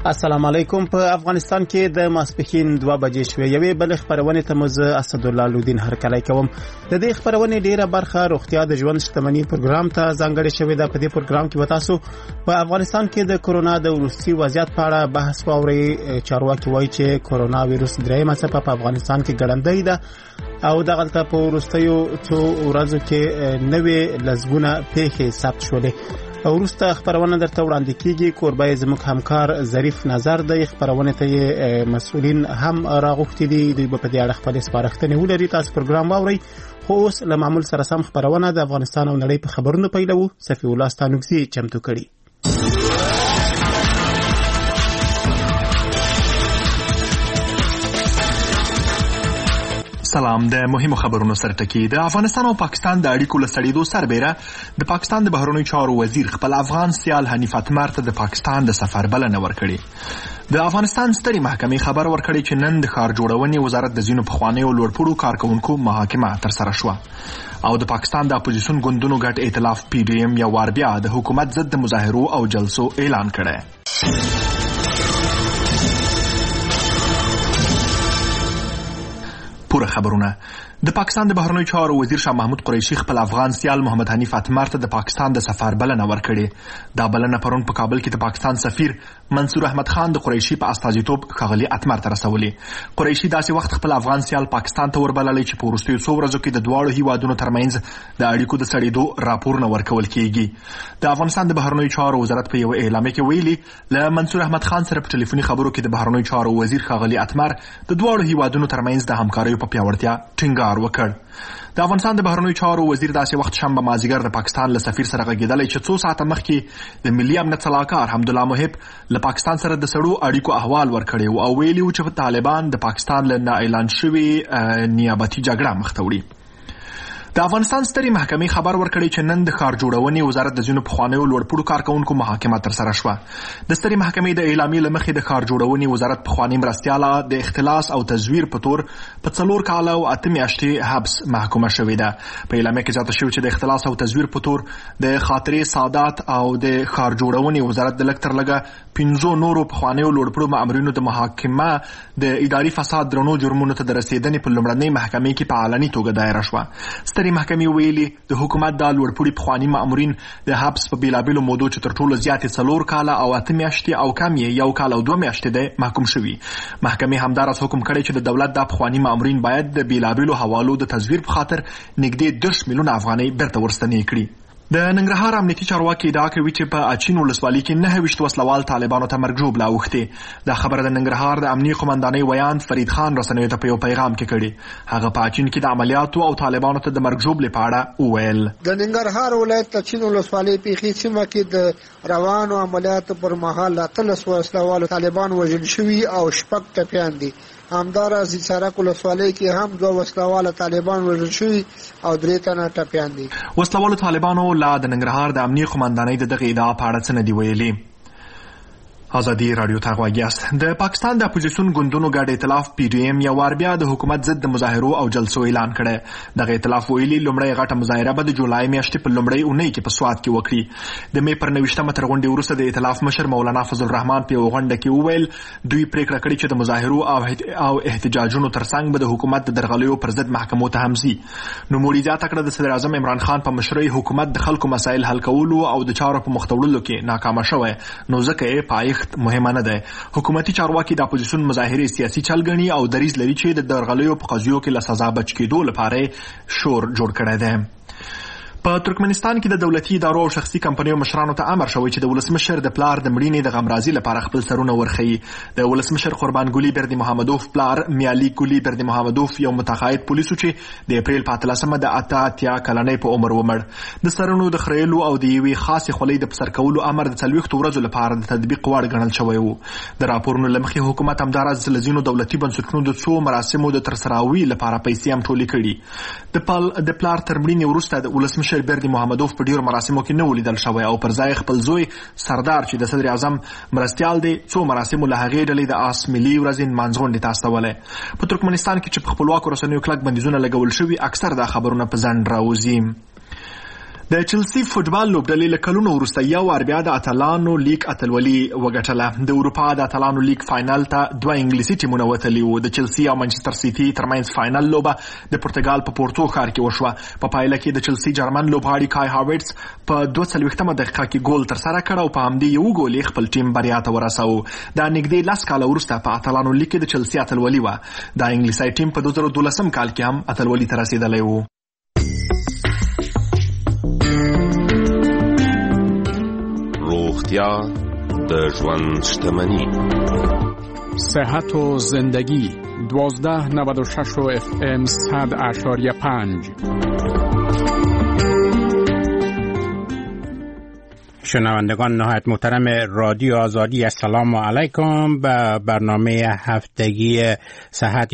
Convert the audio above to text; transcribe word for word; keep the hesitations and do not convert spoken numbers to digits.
السلام علیکم. په افغانستان کې د ماسپښین دوه بجې شوې. یوې بل خبرونه ته مز اسد الله لودین هرکلی کوم. د دې خبرونه ډیره برخه روغتیا د ژوند شتمنۍ پروګرام ته ځانګړې شوې ده. په دې پروګرام کې وتاسو په افغانستان کې د کورونا د وروستي وضعیت په اړه بحث واوري. چارواکي وایي چې کورونا وایروس درېیمه څپه په افغانستان کې ګړندۍ ده او دغلته په وروستیو څو ورځو کې نوې لزګونه پیښې ثبت شولې. ورسته خبرونه درته وړاندې کیږي. کوربای زموږ همکار ظریف نظر د خبرونه ته مسؤلین هم راغوښتي دي. دوی په دې اړه خپل سپارښتنې ولري. تاسو پروګرام واورئ. خو اوس له معمول سره سم خبرونه د افغانستان او نړۍ په خبرونو پیلو. صفی الله ستانوکسي چمتو کړي. سلام. د مهمو خبرونو سره ټکی. د افغانستان او پاکستان د اړیکو له سړېدو سربېره د پاکستان د بهرنیو چارو وزیر خپل افغان سیال حنیف اتمر ته د پاکستان د سفر بلنه ورکړې. د افغانستان سترې محکمې خبر ورکړی چې نن د ښار جوړونې وزارت د ځینو پخوانیو لوړپوړو کارکوونکو محاکمه ترسره شوه او د پاکستان د اپوزیسیون ګوندونو ګډ ائتلاف پی ډی ایم یو وار بیا د حکومت ضد د مظاهرو او جلسو اعلان کړی. پوره خبرونه. د پاکستان د بهرنیو چارو وزیر شاه محمود قریشي خپل افغان سیال محمد حنیف اتمر ته د پاکستان د سفر بلنه ورکړې. دا بلنه پرون په کابل کې د پاکستان سفیر منصور احمد خان د قریشي په استازیتوب ښاغلي اتمر ته رسولې. قریشي داسې وخت خپل افغان سیال پاکستان ته وربللی چې په وروستیو څو ورځو کې د دواړو هیوادونو ترمنځ د اړیکو د سړېدو راپورونه ورکول کیږي. د افغانستان د بهرنیو چارو وزارت په یو اعلامیه کې ویلي له منصور احمد خان سره په ټلیفوني خبرو کې د بهرنیو چارو وزیر ښاغلي اتمر د دواړو هیوادونو ترمنځ د همکاریو په پیاوړتیا ټینګار وکړ. د افغانستان د بهرنیو چارو وزیر داسې وخت شنبه مازدیګر د پاکستان له سفیر سره غږېدلی چې څو ساعته مخکې د ملي امنیت سلاکار حمدالله محب له پاکستان سره د سړو اړیکو احوال ورکړی و او ویلي و چې طالبان د پاکستان له نااعلان شوې نیابتي جګړه مخ ته وړي. د افغانستان سترې محکمې خبر ورکړی چې نن د ښار جوړونې وزارت د ځینو پخوانیو لوړپوړو کارکوونکو محاکمه ترسره شوه. د سترې محکمې د اعلامیې له مخې د ښار جوړونې وزارت پخواني مرستیاله د اختلاس او تزویر په تور په څلور کاله او اته میاشتې حبس محکومه شوې ده. په اعلامیه کې زیاته شوې چې د اختلاس او تزویر په تور د خاطرې سادات او د ښار جوړونې وزارت د لږ تر لږه پنځو نورو پخوانیو لوړپوړو مامورینو د محاکمه د اداري فساد درنو جرمونو ته د رسېدنې په لومړنۍ محکمې کې په علني توګه دایره شوه. سترې محکمې ویلي د حکومت د لوړپوړي پخواني مامورین د حبس په بیلابیلو مودو چې تر ټولو زیاتې څلور کاله او اته میاشتې او کم یې یو کال او دوه میاشتې دی محکوم شوي. محکمې همداراز حکم کړی چې د دولت د پخواني مامورین باید د بیلابیلو حوالو د تزویر په خاطر نږدې دېرش میلیونه افغانۍ بیرته ورستنې کړي. د ننګرهار امنیتي چارواکي ادعا کوي چې په اچین ولسوالۍ کې نهه ویشت وسلوال طالبانو ته مرګ ژوبله اوښتې. دا خبره د ننګرهار د امنیي قمندانۍ ویان فرید خان رسنیو ته په یو پیغام کې کړي. هغه په اچین کې د عملیاتو او طالبانو ته د مرګ ژوبلې په اړه وویل. د ننګرهار ولایت اچین ولسوالۍ پیښې سیمه کې د روانو عملیاتو پر مهال اتلس وسلوالو طالبان وژل شوي او شپږ ټپیان دي. همداراز د سرک ولسوالۍ کې هم دوه وسلواله طالبان وژل شوي او درې تنه ټپیان دي. وسلوالو طالبانو لا د ننګرهار د امنیي قمندانۍ د دغه ادعا په اړه څه نه دي ویلي. ازادي رادیو ته غوږ یاست. د پاکستان د اپوزیسیون ګوندونو ګډ ائتلاف پی ډی ایم یو وار بیا د حکومت ضد د مظاهرو او جلسو اعلان کړی. دغه ائتلاف ویلي لومړی غټه مظاهره به د جولای میاشتې په لومړۍ اونۍ کې په سوات کې وکړي. د مې پر نویشتمه تر غونډې وروسته د ائتلاف مشر مولانا فضل الرحمن په یوه غونډه کې وویل دوی پریکړه کړې چې د مظاهرو او احتجاجونو ترڅنګ به د حکومت د درغلیو پر ضد محکمو ته هم ځي. نوموړي زیاته کړه د صدر اعظم عمران خان په مشرۍ حکومت د خلکو مسایل حل کولو او د چارو په مخ ته وړلو کې ناکامه شوی، نو ځکه یې پایښت مهمه نه ده. حکومتي چارواکي د اپوزیسیون مظاهرې سیاسي چل ګڼي او دریځ لري چې د درغلیو په قضیو کې له سزا بچ کېدو لپاره شور جوړ کړی دی. په ترکمنستان کې د دولتي ادارو او شخصي کمپنیو مشرانو ته امر شوی چې د ولسمشر د پلار د مړینې د غمرازي لپاره خپل سرونه ورخیي. د ولسمشر قربان ګلي بردي محمدوف پلار میالي ګلي بردي محمدوف یو متقاعد پولیسو چې د اپریل په اتلسمه د اته اتیا کلنۍ په عمر ومړ. د سرونو د خریلو او د یوې خاصې خولۍ د پسر کولو امر د څلوېښتو ورځو لپاره د تطبیق وړ ګڼل شوی و. د راپورونو له مخې حکومت همداراز له ځینو دولتي بنسټونو د څو مراسمو د ترسراوي لپاره پیسې هم ټولې کړي. د پلار تر مړینې وروسته د ولسمشر بردي محمدوف په ډیرو مراسمو کې نه ولیدل شوی او پر ځای خپل زوی سردار چې د صدر اعظم مرستیال دی څو مراسمو له هغې ډلې د آس ملي ورځې نمانځ غونډې ته استولی. په ترکمنستان کې چې په خپلواکو رسنیو کلک بندیزونه لګول شوي اکثر دا خبرونه په ځنډ راوځي. د چلسی فوتبال لوبډلې له کلونو وروسته یو وار بیا د اتلانو لیګ اتلولي وګټله. د اروپا د اتلانو لیګ فائنل ته دوه انګلیسي ټیمونه وتلي وو. د چلسی او منچستر سیټي ترمنځ فائنل لوبه د پرتګال په پورتو ښار کې وشوه. په پایله کې د چلسی جرمن لوبغاړي کای هاورټس په دوه څلوېښتمه دقیقه کې ګول ترسره کړ او په همدې یو ګول یې خپل ټیم بریا ته ورساوه. دا نږدې لس کاله وروسته په اتلانو لیګ کې د چلسی اتلولي وه. دا انګلیسي ټیم په دوه زره دولسم کال کې هم اتلولي ته رسېدلی و. روغتیا د ژوند شتمني. صحت و زندگی دوازده نود و شش و اف ام صد اشاریه پنج. شنوندگان نهایت محترم رادیو آزادی، السلام علیکم. به برنامه هفتگی صحت